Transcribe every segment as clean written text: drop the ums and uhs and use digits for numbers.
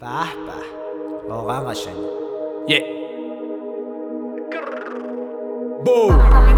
به به واقعا قشنگه. بو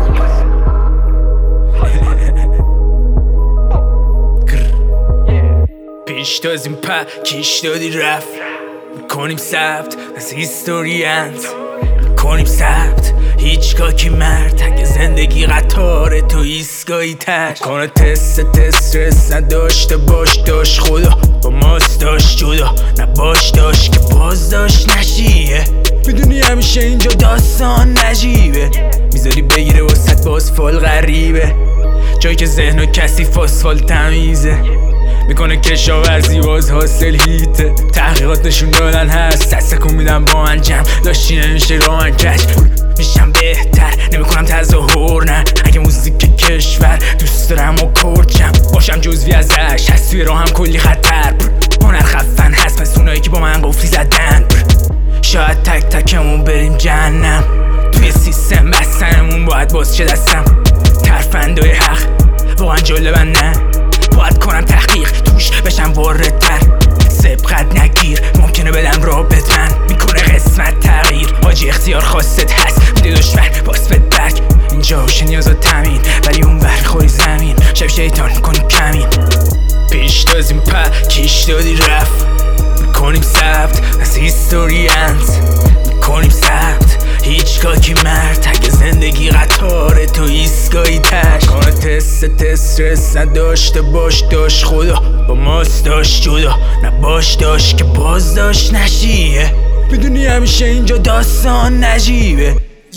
پیش تازیم کش دادی رفت میکنیم ثبت از هیستوریانت میکنیم ثبت هیچگاه کی مرد اگه زندگی قطاره تو ایستگاهی تش کنه تست رس نداشته باش داشت خدا با ماست داشت جدا نباش داشت که باز داشت نشیه میدونی همیشه اینجا داستان نجیبه میذاری بگیره وسط باز فال غریبه جایی که ذهن و کثیف آسفال تمیزه میکنه کشاورزی باز حاصل هیته تحقیقات نشون دادن هست دستکون میدم با من جمع داشتی نمیشه را من کش میشم بهتر نمیکنم تظاهر نه اگه موزیک کشور دوست دارم و کرچم باشم جزوی ازش هست توی راهم کلی خطر هنر خفن هست پس اونایی که با من قفلی زدن شاید تک تکمون بریم جهنم توی سیستم بستنمون باید باز چه دستم ترفندای حق واقعا جالبن نه باید کنم تحقیق توش بشم واردتر سبقت نگیر ممکنه بدم رابط من میکنه قسمت تغییر حاجی اختیار خواستت هست میده دشمن باز بد برگ اینجا هوش نیازات تمین ولی اون بر خوری زمین شب شیطان کنی کمین پیش تازیم کش دادی رفت میکنیم ثبت از هیستوریانت میکنیم ثبت هیچگاه کی مرد اگه زندگی قطاره تو ایستگاهی تش کنه تست رس نداشته باش داشت خدا با ماست داشت جدا نباش داشت که باز داشت نشیه میدونی همیشه اینجا داستان نجیبه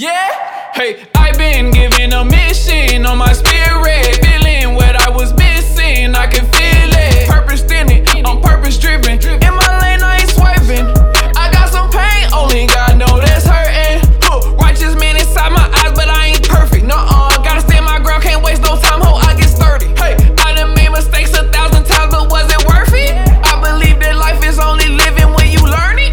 Hey, I've been given a mission on my spirit, feeling what I was missing, I can feel it. Purpose in it, I'm purpose driven. In my lane, I ain't swiping. I got some pain, only God know that's hurting. Righteous man inside my eyes, but I ain't perfect. Nuh-uh, gotta stand my ground, can't waste no time, ho, I get sturdy. Hey, I done made mistakes 1,000 times, but was it worth it? I believe that life is only living when you learn it.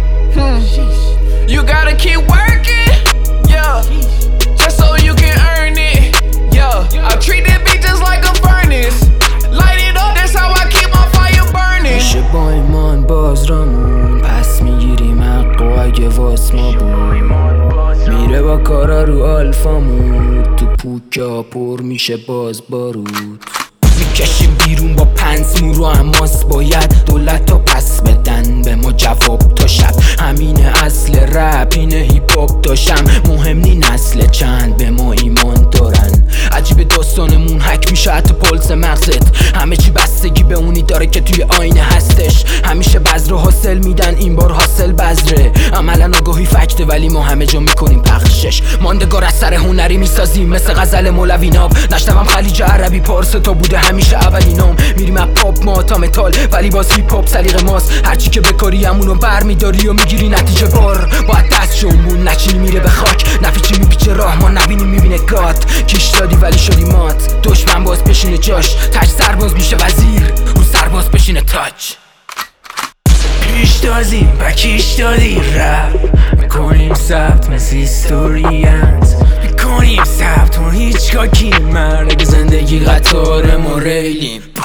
You gotta keep working, yeah. Just so you can earn it, yeah. I treat that bitch just like a furnace. Light it up, that's how I keep my fire burning. میشه با ایمان باز رامون پس میگیریم حق و اگه واس ما بود میره با کارا رو آلفامود تو پوکا پر میشه باز بارود میکشیم بیرون با پنس مورو اماس باید دولت ها پس بدن به ما جواب تا شب همینه اصل رپ اینه هیپ هاپ داشتم مهم نی نسل چند به ما ایمان دارن عجیب داستانمون حک میشه حتی پلس مغزت همه چی بستگی به اونی داره که توی آینه هستش همیشه بذر حاصل میدن این بار حاصل بذره عملا آگاهی فکته ولی ما همه جا میکنیم پخشش ماندگار از سر هنری میسازیم مثل غزل مولوی ناب نشنوم خلیج عربی پارس تا بوده همیشه اولینام میریم از پاپ ما تا متال ولی باز هیپ هاپ سلیقه ماست هرچی که بکاری همونو برمیداری و میگیری نتیجه بار باید دست شومون نچینی میره به خاک نفیچی میپیچه راه ما نبینیم میبینه گات کش دادی ولی شدی مات دشمن باز بشینه جاش تاج سرباز میشه وزیر اون سرباز بشینه تاج پیش تازیم کش دادی رفت میکنیم ثبت مثل هیستوریانت میکنیم ثبت اون هیچگاه کی مرد اگه زندگی قطار ما ریلیم